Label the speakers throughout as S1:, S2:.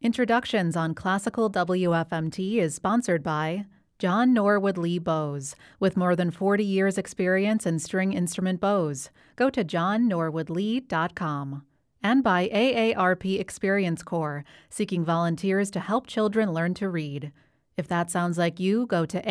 S1: Introductions on Classical WFMT is sponsored by John Norwood Lee Bows. With more than 40 years' experience in string instrument bows, go to johnnorwoodlee.com. And by AARP Experience Corps, seeking volunteers to help children learn to read. If that sounds like you, go to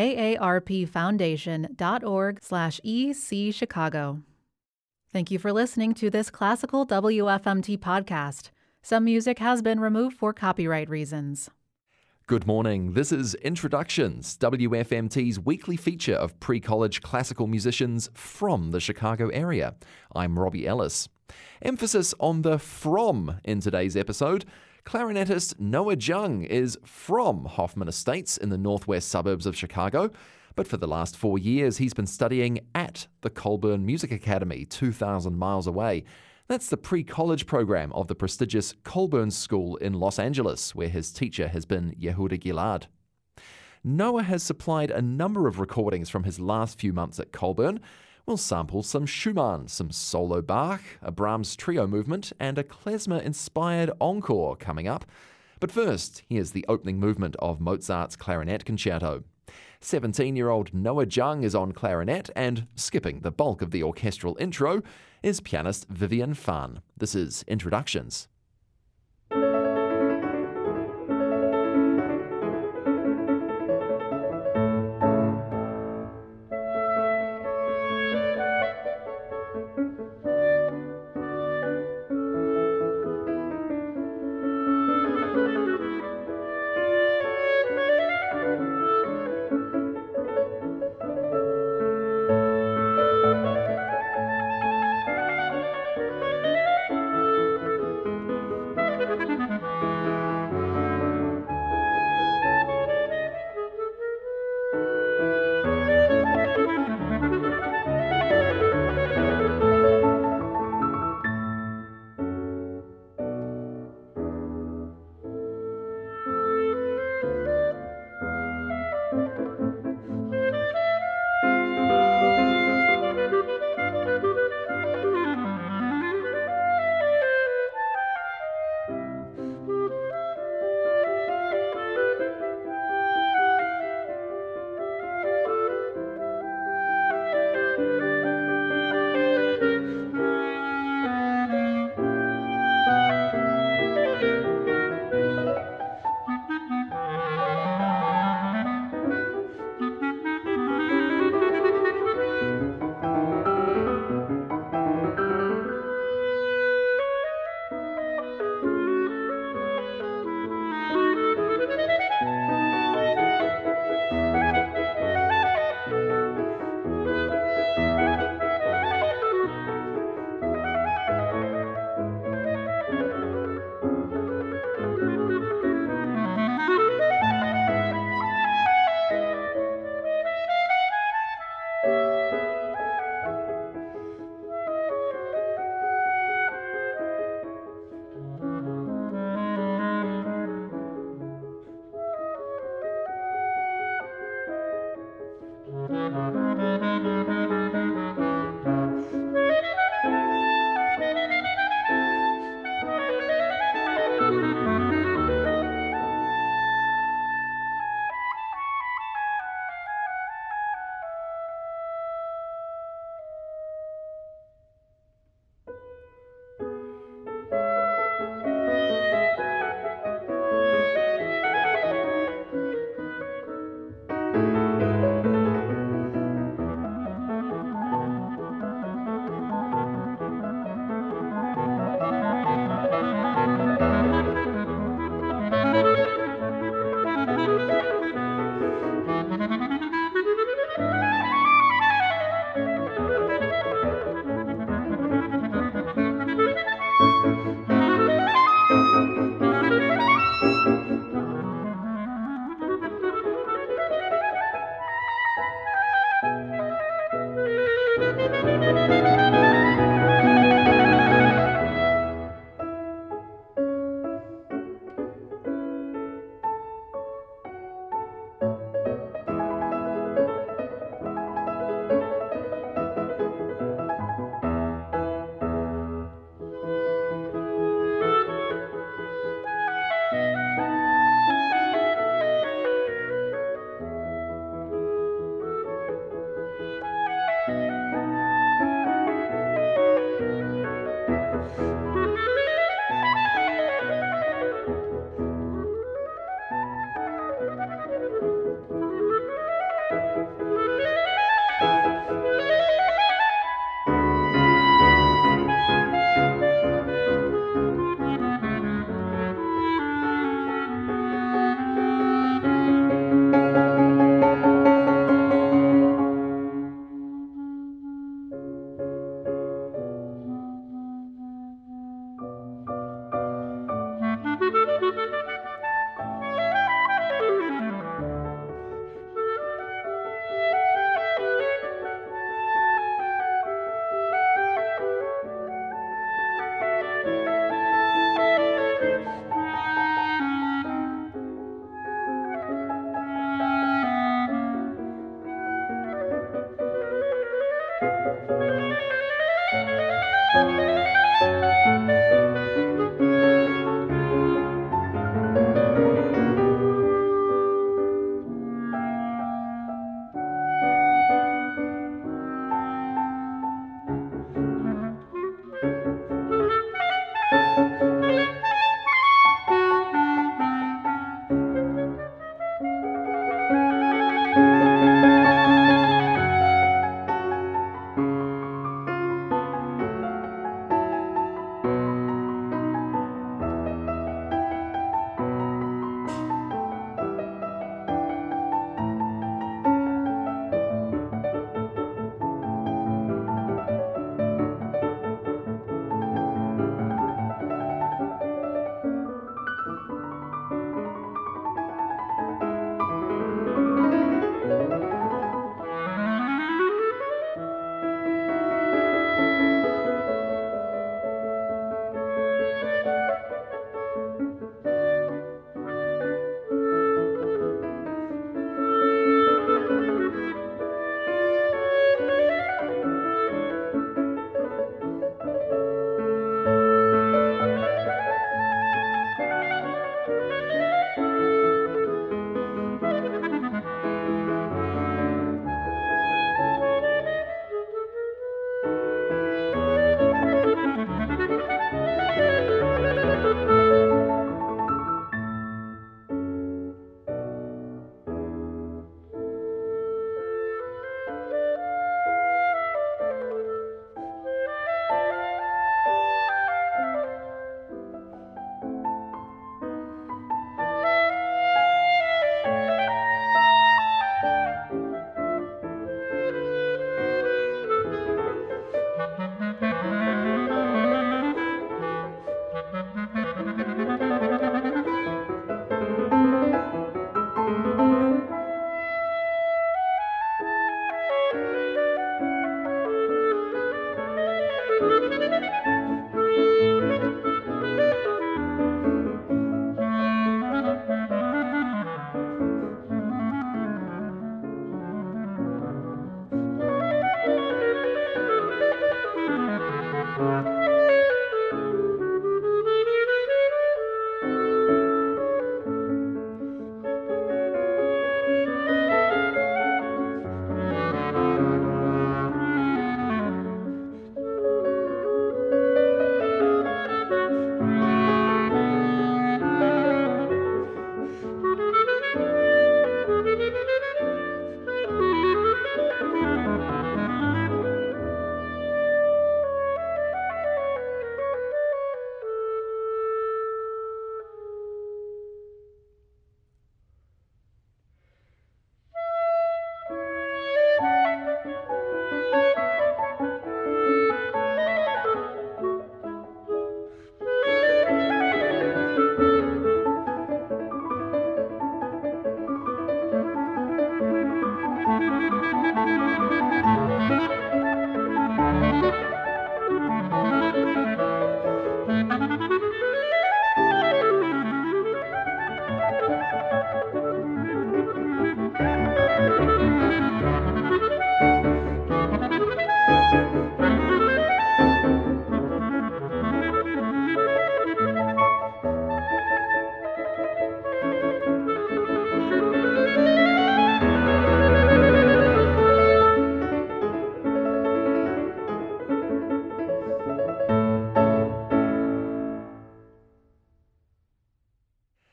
S1: aarpfoundation.org/EC Chicago. Thank you for listening to this Classical WFMT podcast. Some music has been removed for copyright reasons.
S2: Good morning. This is Introductions, WFMT's weekly feature of pre-college classical musicians from the Chicago area. I'm Robbie Ellis. Emphasis on the from in today's episode. Clarinetist Noah Jung is from Hoffman Estates in the northwest suburbs of Chicago, but for the last 4 years he's been studying at the Colburn Music Academy, 2,000 miles away. That's the pre-college program of the prestigious Colburn School in Los Angeles, where his teacher has been Yehuda Gilad. Noah has supplied a number of recordings from his last few months at Colburn. We'll sample some Schumann, some solo Bach, a Brahms trio movement, and a klezmer-inspired encore coming up. But first, here's the opening movement of Mozart's Clarinet Concerto. 17-year-old Noah Jung is on clarinet, and skipping the bulk of the orchestral intro is pianist Vivian Fan. This is Introductions.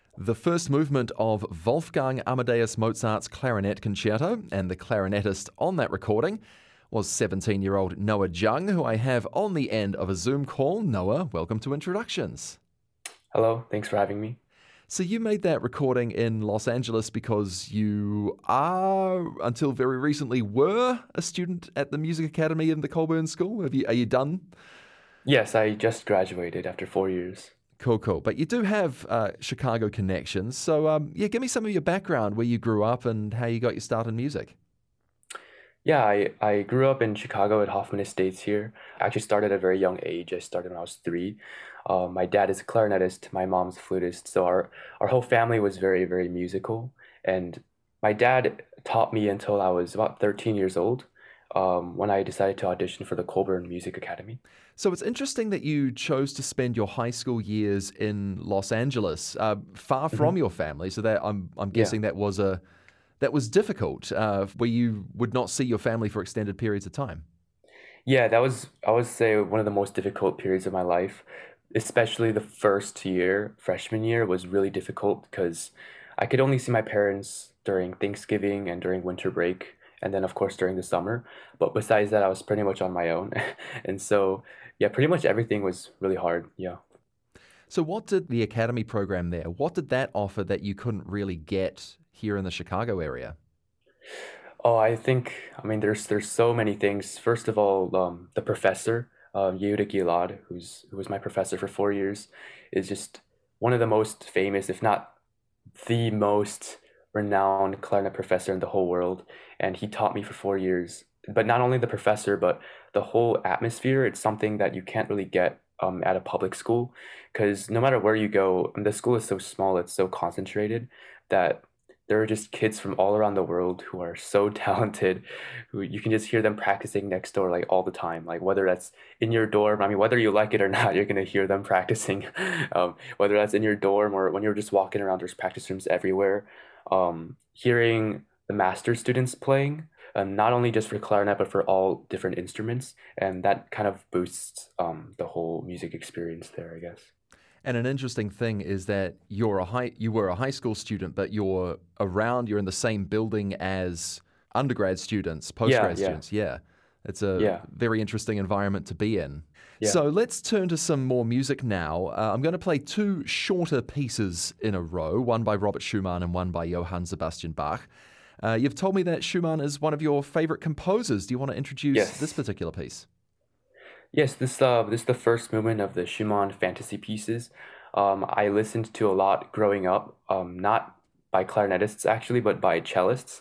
S2: The first movement of Wolfgang Amadeus Mozart's Clarinet Concerto, and the clarinetist on that recording was 17-year-old Noah Jung, who I have on the end of a Zoom call. Noah, welcome to Introductions.
S3: Hello, thanks for having me.
S2: So you made that recording in Los Angeles because you are, until very recently, were a student at the Music Academy in the Colburn School. Are you done?
S3: Yes, I just graduated after 4 years.
S2: Cool. But you do have Chicago connections. So, give me some of your background, where you grew up and how you got your start in music.
S3: Yeah, I grew up in Chicago at Hoffman Estates here. I actually started at a very young age. I started when I was 3. My dad is a clarinetist, my mom's a flutist. So our whole family was very, very musical. And my dad taught me until I was about 13 years old, when I decided to audition for the Colburn Music Academy.
S2: So it's interesting that you chose to spend your high school years in Los Angeles, far from your family. So that I'm guessing that was difficult, where you would not see your family for extended periods of time.
S3: Yeah, that was, I would say, one of the most difficult periods of my life, especially the first year, freshman year, was really difficult because I could only see my parents during Thanksgiving and during winter break, and then, of course, during the summer. But besides that, I was pretty much on my own. And so, yeah, pretty much everything was really hard. Yeah.
S2: So what did the academy program there, what did that offer that you couldn't really get here in the Chicago area?
S3: Oh, I mean, there's so many things. First of all, the professor, Yehuda Gilad, who was my professor for 4 years, is just one of the most famous, if not the most renowned clarinet professor in the whole world. And he taught me for 4 years. But not only the professor, but the whole atmosphere. It's something that you can't really get at a public school, because no matter where you go, and the school is so small, it's so concentrated that there are just kids from all around the world who are so talented, who you can just hear them practicing next door like all the time. Like whether that's in your dorm, I mean, whether you like it or not, you're gonna hear them practicing. Whether that's in your dorm or when you're just walking around, there's practice rooms everywhere. Hearing the master students playing, not only just for clarinet but for all different instruments, and that kind of boosts the whole music experience there, I guess.
S2: And an interesting thing is that you were a high school student, but you're in the same building as undergrad students, postgrad students. Yeah. It's a very interesting environment to be in.
S3: Yeah.
S2: So let's turn to some more music now. I'm going to play 2 shorter pieces in a row, one by Robert Schumann and one by Johann Sebastian Bach. You've told me that Schumann is one of your favorite composers. Do you want to introduce this particular piece?
S3: Yes, this is the first movement of the Schumann fantasy pieces. I listened to a lot growing up, not by clarinetists actually, but by cellists.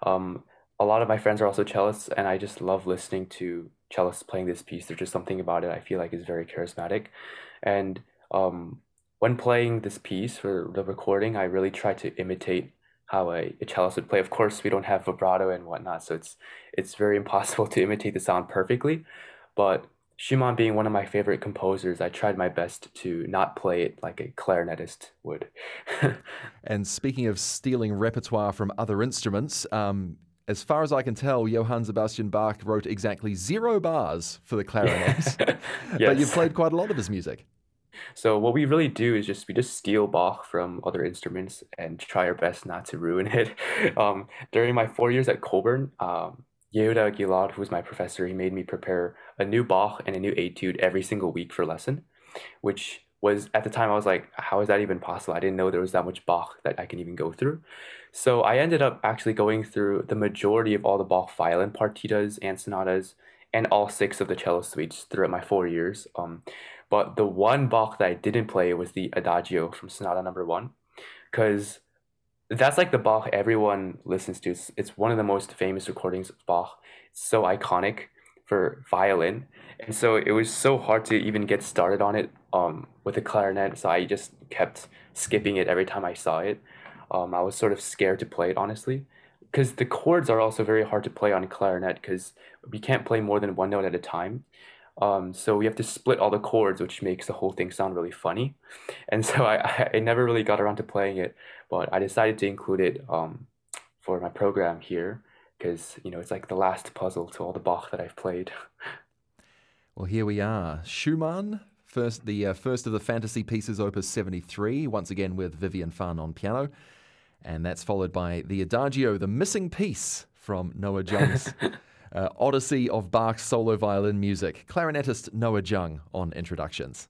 S3: A lot of my friends are also cellists, and I just love listening to cellists playing this piece. There's just something about it I feel like is very charismatic. And when playing this piece for the recording, I really try to imitate how a cellist would play. Of course, we don't have vibrato and whatnot, so it's very impossible to imitate the sound perfectly. But Schumann being one of my favorite composers, I tried my best to not play it like a clarinetist would.
S2: And speaking of stealing repertoire from other instruments, as far as I can tell, Johann Sebastian Bach wrote exactly 0 bars for the clarinet. But you've played quite a lot of his music.
S3: So what we really do is we just steal Bach from other instruments and try our best not to ruin it. During my 4 years at Colburn, Yehuda Gilad, who was my professor, he made me prepare a new Bach and a new etude every single week for lesson, which was, at the time, I was like, how is that even possible? I didn't know there was that much Bach that I can even go through. So I ended up actually going through the majority of all the Bach violin partitas and sonatas and all 6 of the cello suites throughout my 4 years. But the one Bach that I didn't play was the Adagio from Sonata Number 1, because that's like the Bach everyone listens to. It's one of the most famous recordings of Bach. It's so iconic for violin. And so it was so hard to even get started on it with the clarinet. So I just kept skipping it every time I saw it. I was sort of scared to play it, honestly, because the chords are also very hard to play on clarinet because we can't play more than one note at a time. So we have to split all the chords, which makes the whole thing sound really funny. And so I never really got around to playing it, but I decided to include it for my program here because, it's like the last puzzle to all the Bach that I've played.
S2: Well, here we are. Schumann, first of the fantasy pieces, Opus 73, once again with Vivian Fan on piano. And that's followed by the Adagio, the missing piece from Noah Jung's Odyssey of Bach's solo violin music. Clarinetist Noah Jung on Introductions.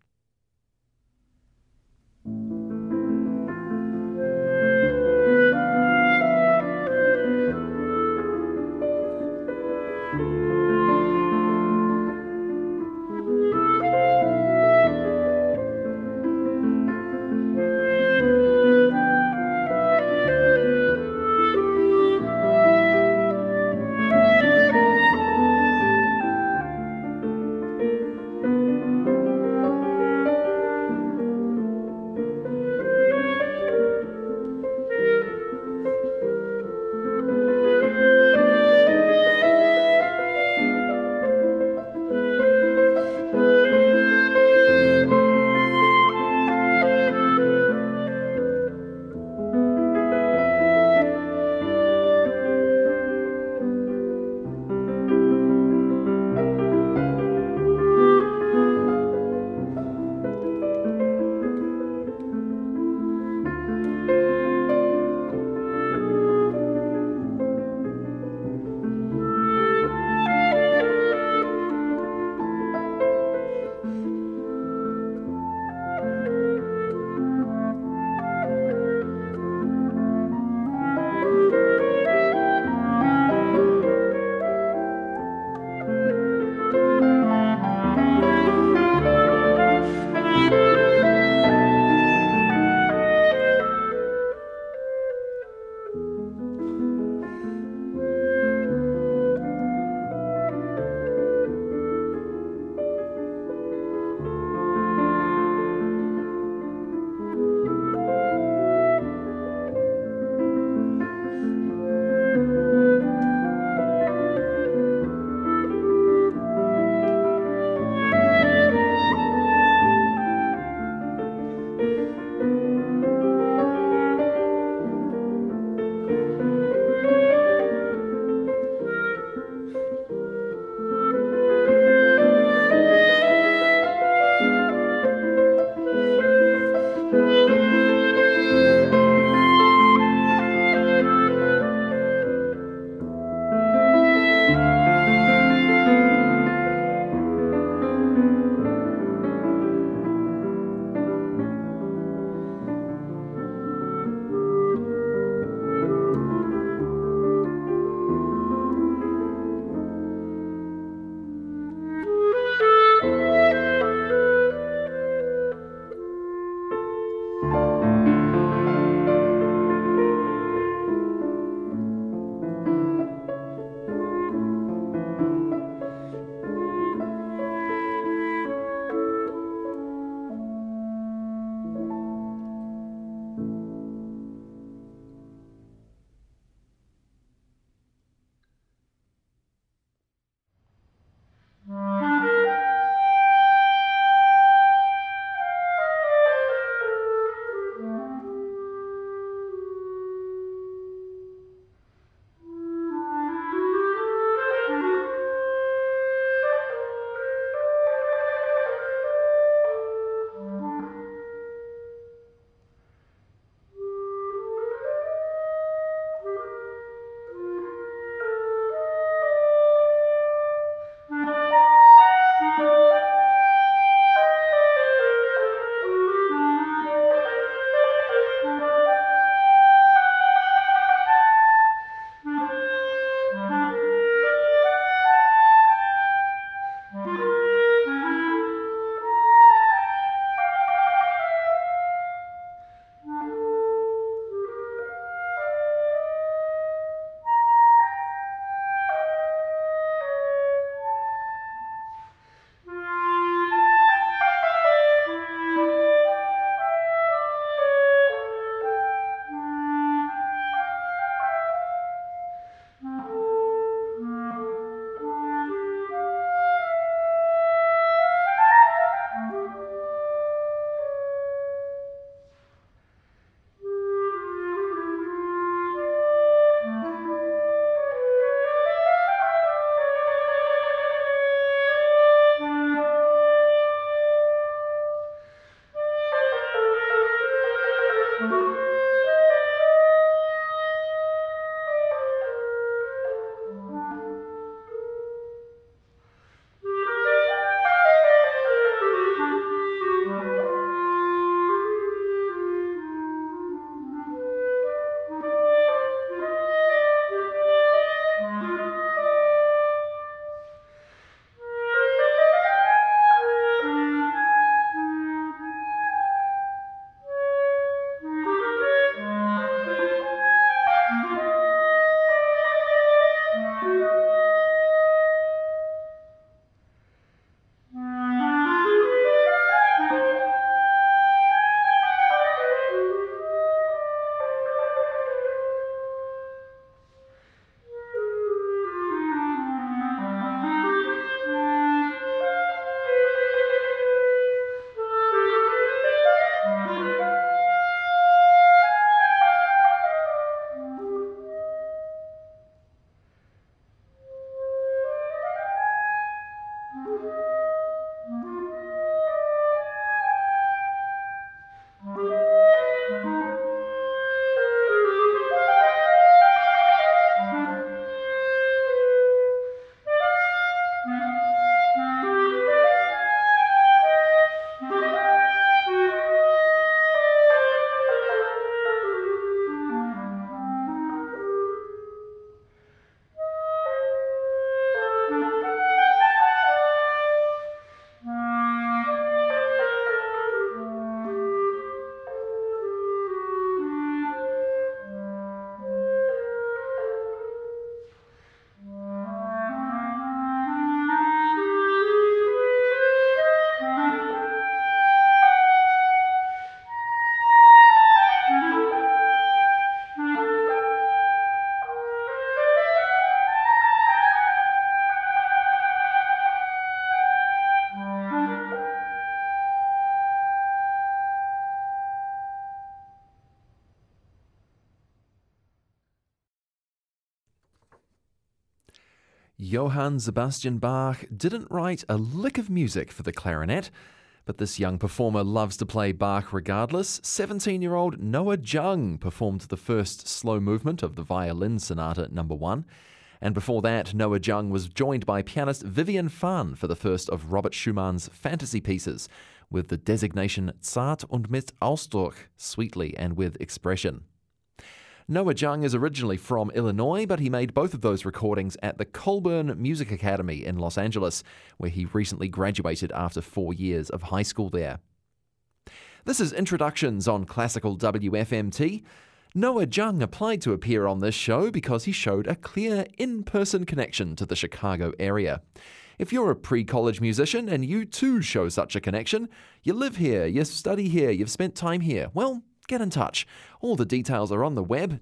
S2: Johann Sebastian Bach didn't write a lick of music for the clarinet, but this young performer loves to play Bach regardless. 17-year-old Noah Jung performed the first slow movement of the Violin Sonata No. 1. And before that, Noah Jung was joined by pianist Vivian Fan for the first of Robert Schumann's fantasy pieces, with the designation Zart und mit Ausdruck, sweetly and with expression. Noah Jung is originally from Illinois, but he made both of those recordings at the Colburn Music Academy in Los Angeles, where he recently graduated after 4 years of high school there. This is Introductions on Classical WFMT. Noah Jung applied to appear on this show because he showed a clear in-person connection to the Chicago area. If you're a pre-college musician and you too show such a connection, you live here, you study here, you've spent time here, well, get in touch. All the details are on the web,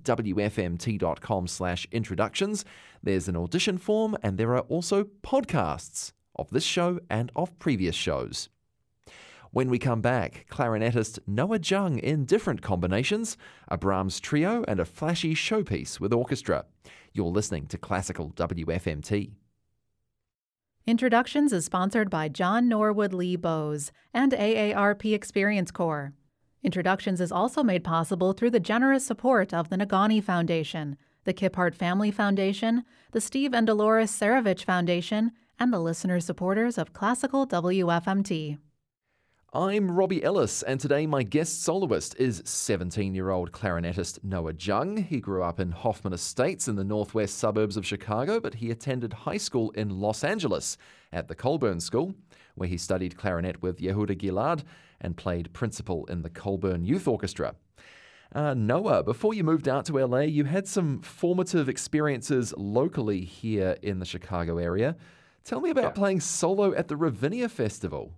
S2: wfmt.com/introductions. There's an audition form, and there are also podcasts of this show and of previous shows. When we come back, clarinetist Noah Jung in different combinations, a Brahms trio and a flashy showpiece with orchestra. You're listening to Classical WFMT.
S1: Introductions is sponsored by John Norwood Lee Bose and AARP Experience Corps. Introductions is also made possible through the generous support of the Nagani Foundation, the Kiphart Family Foundation, the Steve and Dolores Saravich Foundation, and the listener supporters of Classical WFMT.
S2: I'm Robbie Ellis, and today my guest soloist is 17-year-old clarinetist Noah Jung. He grew up in Hoffman Estates in the northwest suburbs of Chicago, but he attended high school in Los Angeles at the Colburn School, where he studied clarinet with Yehuda Gilad and played principal in the Colburn Youth Orchestra. Noah, before you moved out to LA, you had some formative experiences locally here in the Chicago area. Tell me about playing solo at the Ravinia Festival.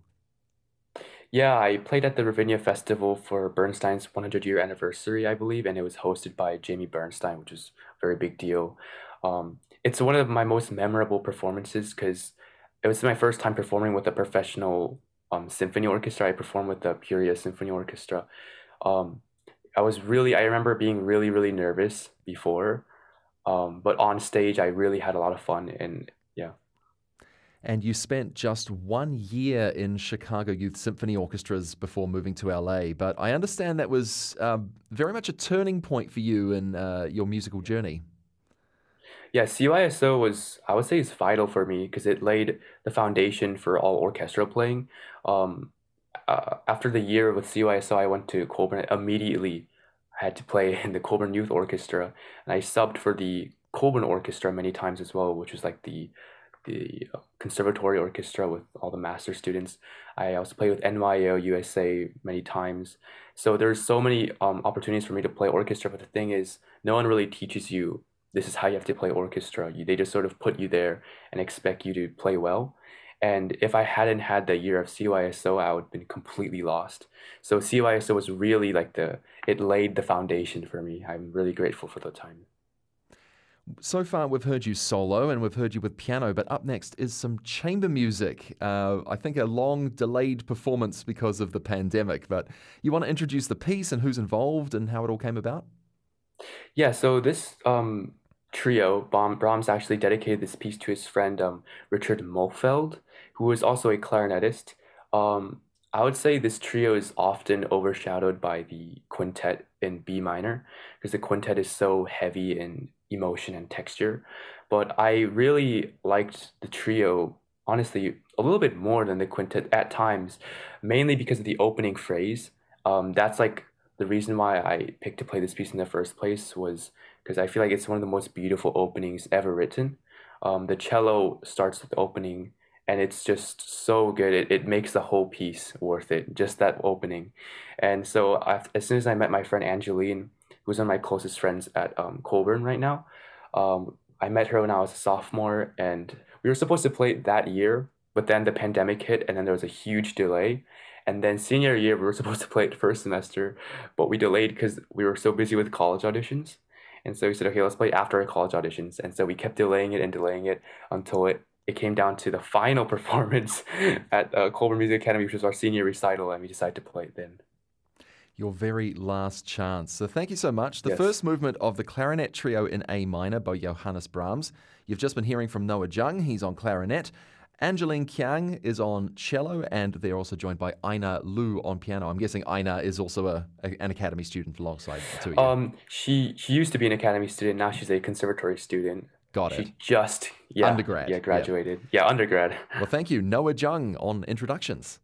S3: Yeah, I played at the Ravinia Festival for Bernstein's 100-year anniversary, I believe, and it was hosted by Jamie Bernstein, which was a very big deal. It's one of my most memorable performances because it was my first time performing with a professional symphony orchestra. I performed with the Peoria Symphony Orchestra. I remember being really, really nervous before, but on stage I really had a lot of fun, and yeah.
S2: And you spent just 1 year in Chicago Youth Symphony Orchestras before moving to LA, but I understand that was very much a turning point for you in your musical journey.
S3: Yeah, CYSO I would say, is vital for me because it laid the foundation for all orchestral playing. After the year with CYSO, I went to Colburn. Immediately, I had to play in the Colburn Youth Orchestra, and I subbed for the Colburn Orchestra many times as well, which was like the conservatory orchestra with all the master students. I also played with NYO USA many times. So there's so many opportunities for me to play orchestra, but the thing is, no one really teaches you this is how you have to play orchestra. They just sort of put you there and expect you to play well. And if I hadn't had the year of CYSO, I would have been completely lost. So CYSO was really it laid the foundation for me. I'm really grateful for the time.
S2: So far, we've heard you solo and we've heard you with piano, but up next is some chamber music. I think a long delayed performance because of the pandemic, but you want to introduce the piece and who's involved and how it all came about?
S3: Yeah, so this trio, Brahms actually dedicated this piece to his friend Richard Mulfeld, who is also a clarinetist. I would say this trio is often overshadowed by the quintet in B minor, because the quintet is so heavy in emotion and texture. But I really liked the trio, honestly, a little bit more than the quintet at times, mainly because of the opening phrase. That's like the reason why I picked to play this piece in the first place, was because I feel like it's one of the most beautiful openings ever written. The cello starts with the opening, and it's just so good. It makes the whole piece worth it, just that opening. And so as soon as I met my friend Angeline, who's one of my closest friends at Colburn right now, I met her when I was a sophomore, and we were supposed to play that year, but then the pandemic hit, and then there was a huge delay. And then senior year, we were supposed to play it first semester, but we delayed because we were so busy with college auditions. And so we said, okay, let's play after our college auditions. And so we kept delaying it until it came down to the final performance at Colburn Music Academy, which was our senior recital, and we decided to play it then.
S2: Your very last chance. So thank you so much. The
S3: Yes.
S2: first movement of the Clarinet Trio in A minor by Johannes Brahms. You've just been hearing from Noah Jung. He's on clarinet. Angeline Kiang is on cello, and they're also joined by Aina Lu on piano. I'm guessing Aina is also an academy student alongside the two of you.
S3: She used to be an academy student. Now she's a conservatory student.
S2: Got it.
S3: She just
S2: Undergrad.
S3: graduated. Yeah, undergrad.
S2: Well, thank you. Noah Jung on introductions.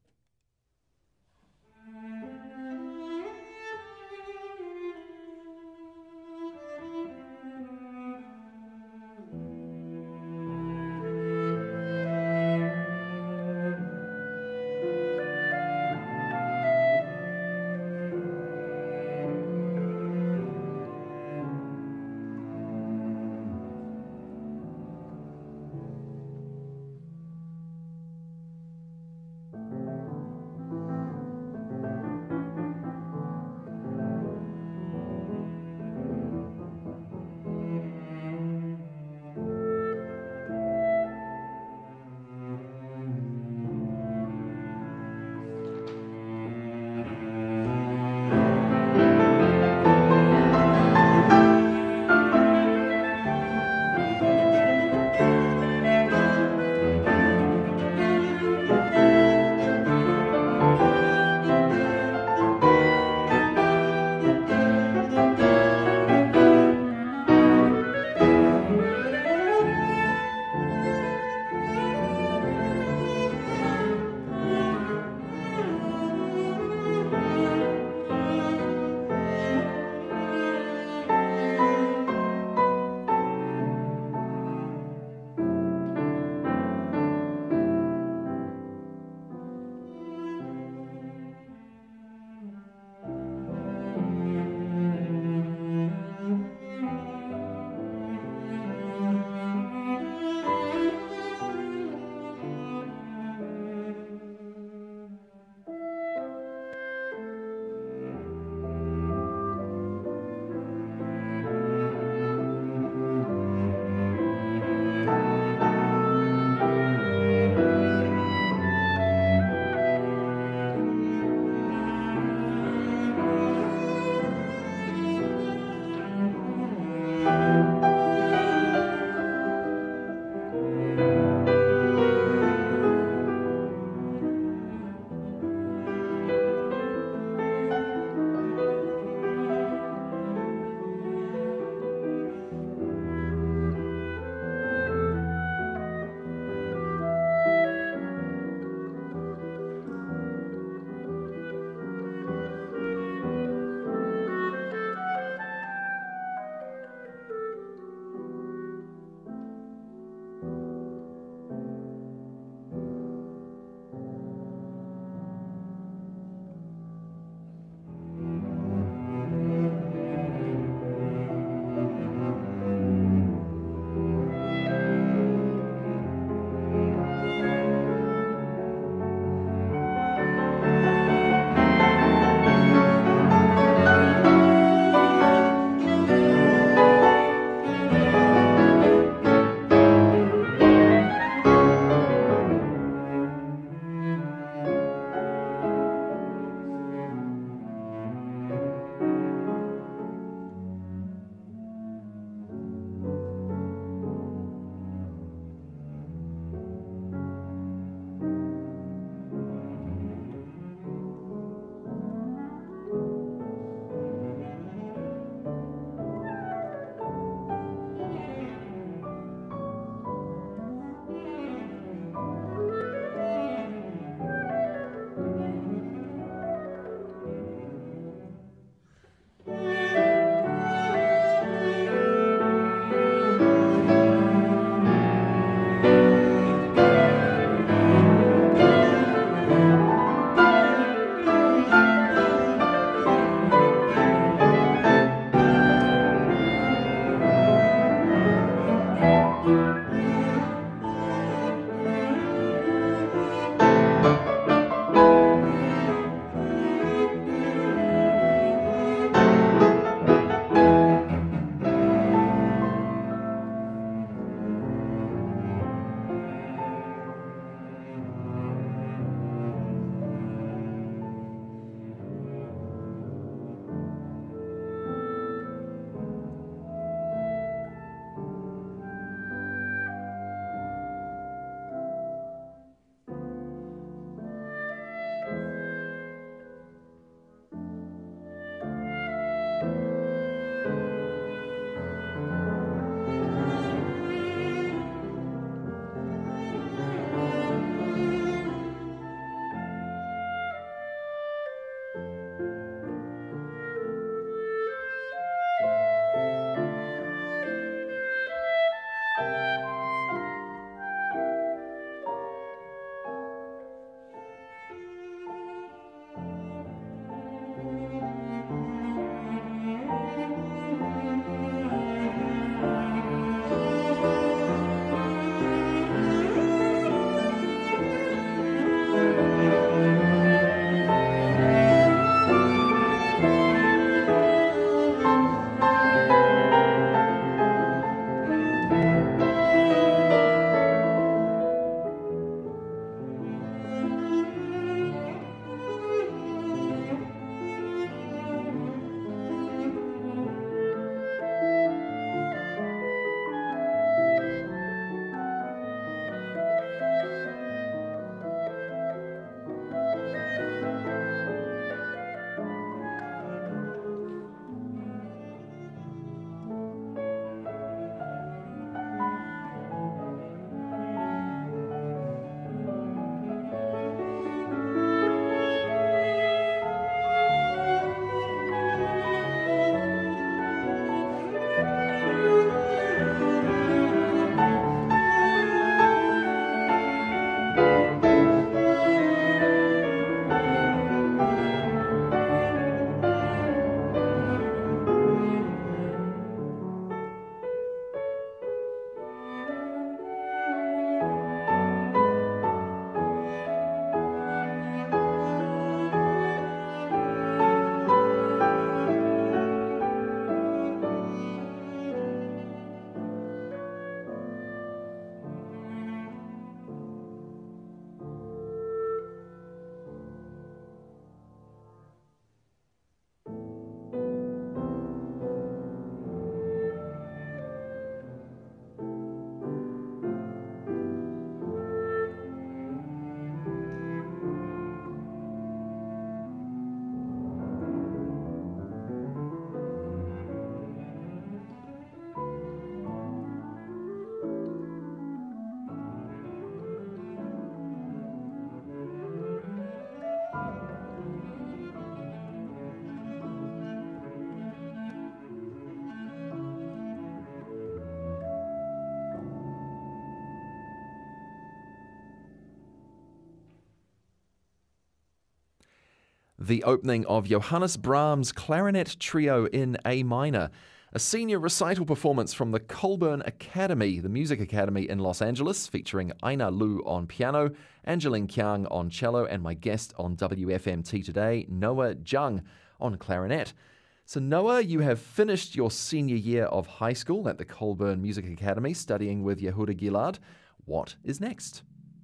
S2: the opening of Johannes Brahms' Clarinet Trio in A minor, a senior recital performance from the Colburn Academy, the Music Academy in Los Angeles, featuring Aina Lu on piano, Angeline Kiang on cello, and my guest on WFMT today, Noah Jung, on clarinet. So Noah, you have finished your senior year of high school at the Colburn Music Academy, studying with Yehuda Gilad. What is next?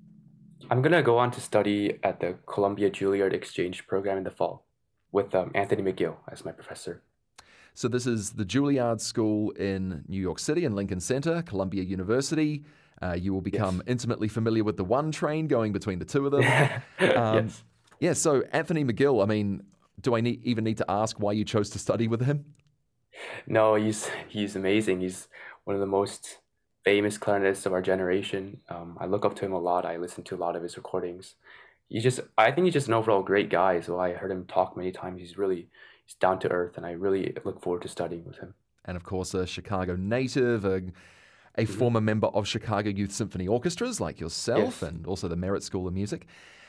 S3: I'm going to go on to study at the Columbia Juilliard Exchange Program in the fall with Anthony McGill as my professor.
S2: So this is the Juilliard School in New York City in Lincoln Center, Columbia University. You will become intimately familiar with the one train going between the two of them.
S3: Yes.
S2: Yeah, so Anthony McGill, I mean, do I even need to ask why you chose to study with him?
S3: No, he's amazing. He's one of the most famous clarinetists of our generation. I look up to him a lot. I listen to a lot of his recordings. I think he's just an overall great guy. So I heard him talk many times. He's down to earth, and I really look forward to studying with him.
S2: And of course, a Chicago native, a former member of Chicago Youth Symphony Orchestras like yourself, and also the Merit School of Music.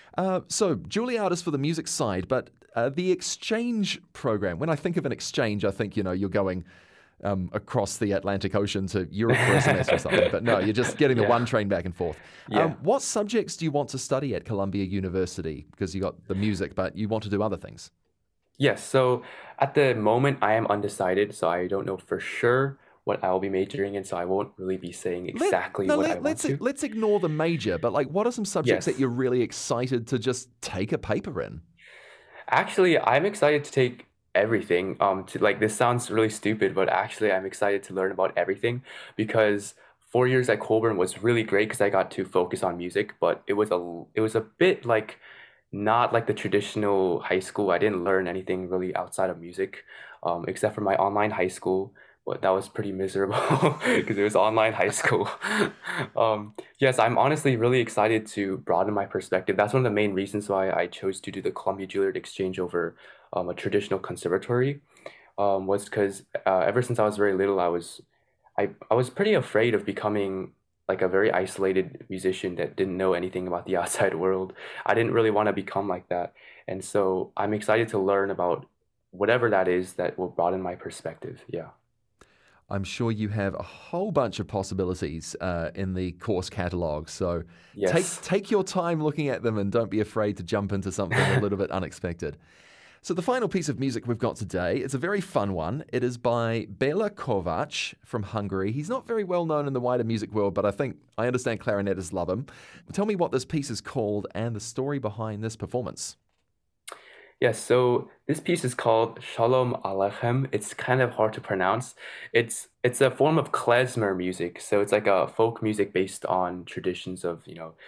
S2: So Juilliard is for the music side, but the exchange program, when I think of an exchange, I think, you're going across the Atlantic Ocean to Europe for a semester or something. But no, you're just getting the one train back and forth. What subjects do you want to study at Columbia University? Because you got the music, but you want to do other things.
S3: Yes, so at the moment I am undecided, so I don't know for sure what I'll be majoring in, so I won't really be saying exactly what I want to.
S2: Let's ignore the major, but what are some subjects that you're really excited to just take a paper in?
S3: Actually, I'm excited to take everything. This sounds really stupid, but actually I'm excited to learn about everything because 4 years at Colburn was really great because I got to focus on music, but it was a bit not like the traditional high school. I didn't learn anything really outside of music, except for my online high school, but that was pretty miserable because it was online high school. Yes, I'm honestly really excited to broaden my perspective. That's one of the main reasons why I chose to do the Columbia Juilliard Exchange over a traditional conservatory, was because ever since I was very little, I was pretty afraid of becoming a very isolated musician that didn't know anything about the outside world. I didn't really want to become like that. And so I'm excited to learn about whatever that is that will broaden my perspective. Yeah.
S2: I'm sure you have a whole bunch of possibilities in the course catalog. So take your time looking at them and don't be afraid to jump into something a little bit unexpected. So the final piece of music we've got today is a very fun one. It is by Bela Kovacs from Hungary. He's not very well known in the wider music world, but I understand clarinetists love him. Tell me what this piece is called and the story behind this performance.
S3: Yes, so this piece is called Shalom Aleichem. It's kind of hard to pronounce. It's a form of klezmer music. So it's like a folk music based on traditions of,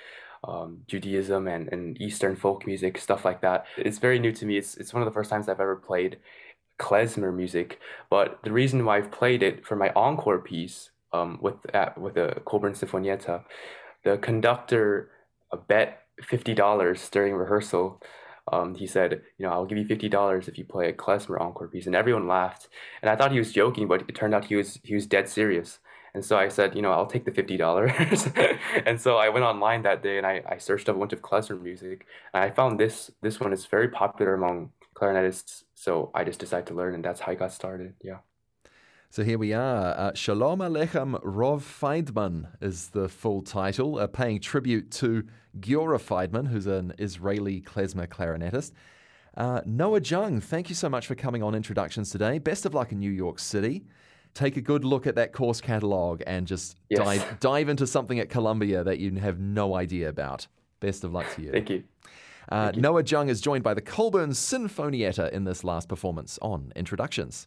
S3: Judaism and Eastern folk music, stuff like that. It's very new to me. It's one of the first times I've ever played klezmer music. But the reason why I've played it for my encore piece with the Colburn Sinfonietta, the conductor bet $50 during rehearsal. He said, I'll give you $50 if you play a klezmer encore piece, and everyone laughed. And I thought he was joking, but it turned out he was dead serious. And so I said, I'll take the $50. And so I went online that day and I searched up a bunch of klezmer music, and I found this one is very popular among clarinetists. So I just decided to learn, and that's how I got started. Yeah.
S2: So here we are. Shalom Aleichem Rov Feidman is the full title, paying tribute to Giora Feidman, who's an Israeli klezmer clarinetist. Noah Jung, thank you so much for coming on Introductions today. Best of luck in New York City. Take a good look at that course catalog and just dive into something at Columbia that you have no idea about. Best of luck to you.
S3: Thank you.
S2: Noah Jung is joined by the Colburn Sinfonietta in this last performance on Introductions.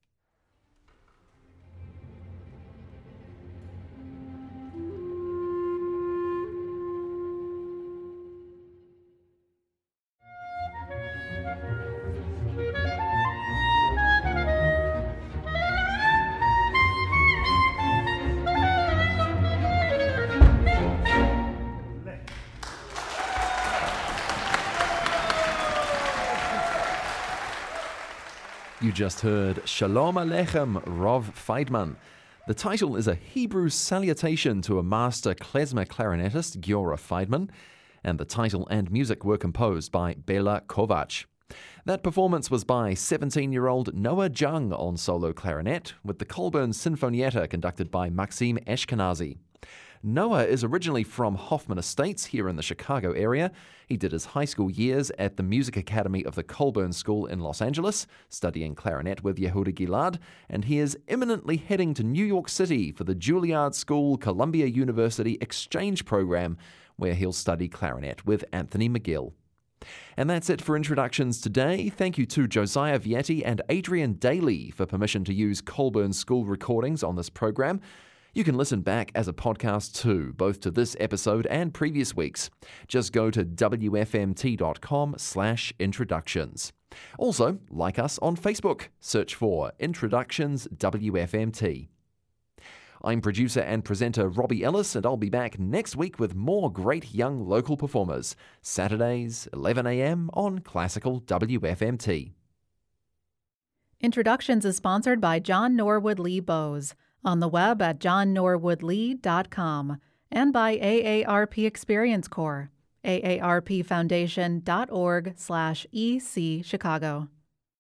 S2: You just heard Shalom Aleichem Rov Feidman. The title is a Hebrew salutation to a master klezmer clarinetist, Giora Feidman, and the title and music were composed by Bela Kovacs. That performance was by 17-year-old Noah Jung on solo clarinet, with the Colburn Sinfonietta conducted by Maxim Ashkenazi. Noah is originally from Hoffman Estates here in the Chicago area. He did his high school years at the Music Academy of the Colburn School in Los Angeles, studying clarinet with Yehuda Gilad, and he is imminently heading to New York City for the Juilliard School Columbia University Exchange Program, where he'll study clarinet with Anthony McGill. And that's it for introductions today. Thank you to Josiah Vietti and Adrian Daly for permission to use Colburn School recordings on this program. You can listen back as a podcast too, both to this episode and previous weeks. Just go to wfmt.com/introductions. Also, like us on Facebook. Search for Introductions WFMT. I'm producer and presenter Robbie Ellis, and I'll be back next week with more great young local performers. Saturdays, 11 a.m. on Classical WFMT.
S1: Introductions is sponsored by John Norwood Lee Bowes, on the web at johnnorwoodlee.com, and by AARP Experience Corps, aarpfoundation.org/EC Chicago.